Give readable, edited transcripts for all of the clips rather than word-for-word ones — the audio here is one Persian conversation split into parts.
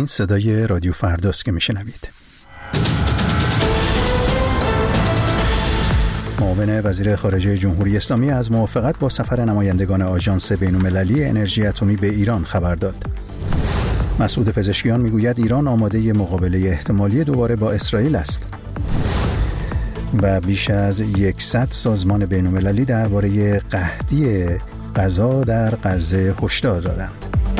این صدای رادیو فرداست که میشنوید. معاون وزیر خارجه جمهوری اسلامی از موافقت با سفر نمایندگان آژانس بین‌المللی انرژی اتمی به ایران خبر داد. مسعود پزشکیان میگوید ایران آماده مقابله احتمالی دوباره با اسرائیل است. و بیش از 100 سازمان بین‌المللی درباره قحطی غذا در غزه هشدار دادند.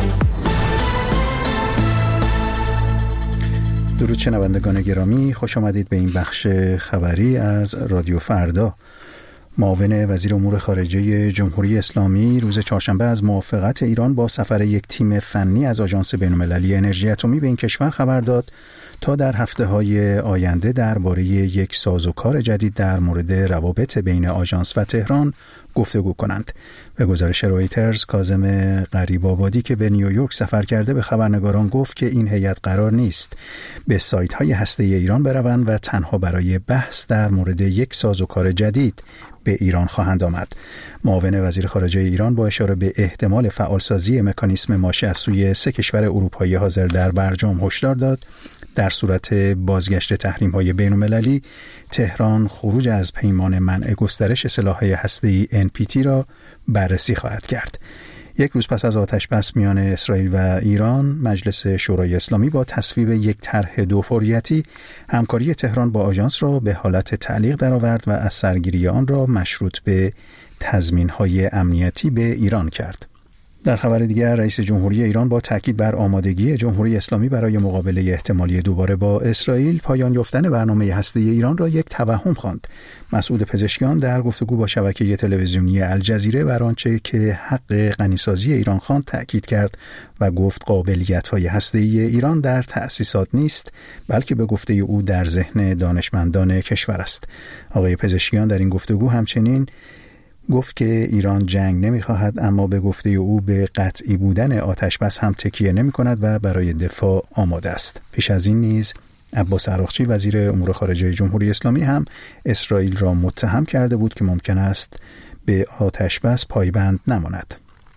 درود شنوندگان گرامی، خوش آمدید به این بخش خبری از رادیو فردا. معاون وزیر امور خارجه جمهوری اسلامی روز چهارشنبه از موافقت ایران با سفر یک تیم فنی از آژانس بین‌المللی انرژی اتمی به این کشور خبر داد تا در هفته‌های آینده درباره یک سازوکار جدید در مورد روابط بین آژانس و تهران گفتگو کنند. به گزارش رویترز، کاظم غریب‌آبادی که به نیویورک سفر کرده به خبرنگاران گفت که این هیئت قرار نیست به سایت‌های هسته‌ای ایران بروند و تنها برای بحث در مورد یک سازوکار جدید به ایران خواهند آمد. معاون وزیر خارجه ایران با اشاره به احتمال فعالسازی مکانیسم ماشه از سوی 3 کشور اروپایی حاضر در برجام هشدار داد در صورت بازگشت تحریم‌های بین‌المللی تهران خروج از پیمان منع گسترش سلاح‌های هسته‌ای NPT را بررسی خواهد کرد. یک روز پس از آتش‌بس میان اسرائیل و ایران، مجلس شورای اسلامی با تصویب یک طرح دوفوریتی همکاری تهران با آژانس را به حالت تعلیق درآورد و از سرگیری آن را مشروط به تضمین‌های امنیتی به ایران کرد. در خبر دیگر، رئیس جمهوری ایران با تاکید بر آمادگی جمهوری اسلامی برای مقابله احتمالی دوباره با اسرائیل، پایان یافتن برنامه هسته‌ای ایران را یک توهم خواند. مسعود پزشکیان در گفتگو با شبکه تلویزیونی الجزیره بر آنچه که حق غنیسازی ایران خواند تاکید کرد و گفت قابلیت‌های هسته‌ای ایران در تأسیسات نیست، بلکه به گفته او در ذهن دانشمندان کشور است. آقای پزشکیان در این گفتگو همچنین گفت که ایران جنگ نمی‌خواهد، اما به گفته او به قطعی بودن آتش‌بس هم تکیه نمی‌کند و برای دفاع آماده است. پیش از این نیز عباس عراقچی وزیر امور خارجه جمهوری اسلامی هم اسرائیل را متهم کرده بود که ممکن است به آتش‌بس پایبند نماند.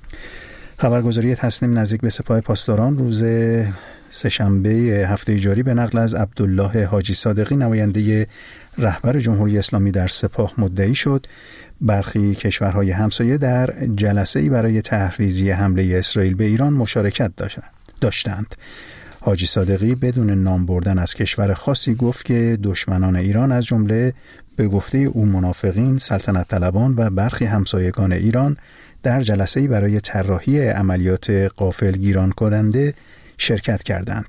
خبرگزاری تسنیم نزدیک به سپاه پاسداران روز سه‌شنبه هفته جاری به نقل از عبدالله حاجی صادقی، نماینده رهبر جمهوری اسلامی در سپاه، مدعی شد برخی کشورهای همسایه در جلسه‌ای برای تحریزی حمله اسرائیل به ایران مشارکت داشتند. حاجی صادقی بدون نام بردن از کشور خاصی گفت که دشمنان ایران از جمله به گفته او منافقین، سلطنت طلبان و برخی همسایگان ایران در جلسه‌ای برای طراحی عملیات غافلگیران کننده شرکت کردند.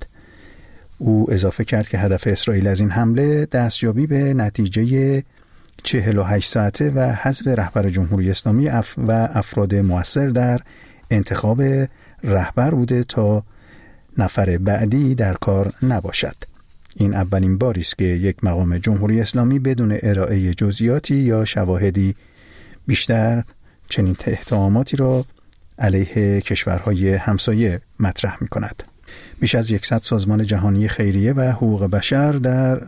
او اضافه کرد که هدف اسرائیل از این حمله دستیابی به نتیجه 48 ساعته و حذف رهبر جمهوری اسلامی و افراد مؤثر در انتخاب رهبر بوده تا نفر بعدی در کار نباشد. این اولین باری است که یک مقام جمهوری اسلامی بدون ارائه جزئیاتی یا شواهدی بیشتر چنین اتهاماتی را علیه کشورهای همسایه مطرح می کند. بیش از 100 سازمان جهانی خیریه و حقوق بشر در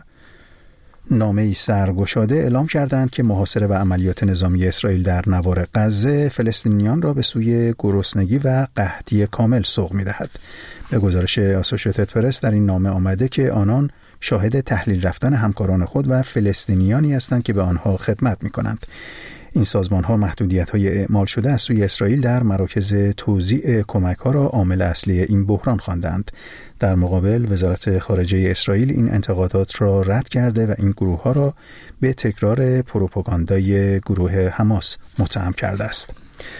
نامه‌ای سرگشاده اعلام کردند که محاصره و عملیات نظامی اسرائیل در نوار غزه فلسطینیان را به سوی گرسنگی و قحطی کامل سوق می‌دهد. به گزارش آسوشییتد پرس در این نامه آمده که آنان شاهد تحلیل رفتن همکاران خود و فلسطینیانی هستند که به آنها خدمت می‌کنند. این سازمان‌ها محدودیت‌های اعمال شده از سوی اسرائیل در مراکز توزیع کمک‌ها را عامل اصلی این بحران خواندند. در مقابل، وزارت خارجه اسرائیل این انتقادات را رد کرده و این گروه‌ها را به تکرار پروپاگاندای گروه حماس متهم کرده است.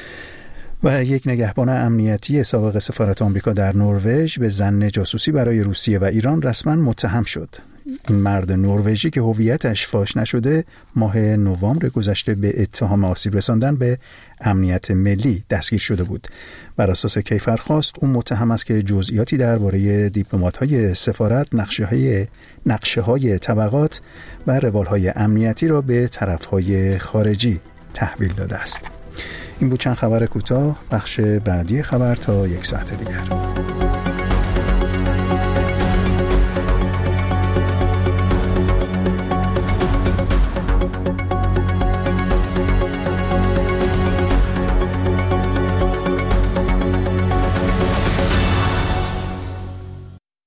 و یک نگهبان امنیتی سابق سفارت آمریکا در نروژ به ظن جاسوسی برای روسیه و ایران رسما متهم شد. این مرد نروژی که هویتش فاش نشده، ماه نوامبر گذشته به اتهام آسیب رساندن به امنیت ملی دستگیر شده بود. بر اساس کیفرخواست او متهم است که جزئیاتی درباره دیپلمات‌های سفارت، نقشه‌های طبقات و روال‌های امنیتی را به طرف‌های خارجی تحویل داده است. این بود چند خبر کوتاه. بخش بعدی خبر تا یک ساعت دیگر.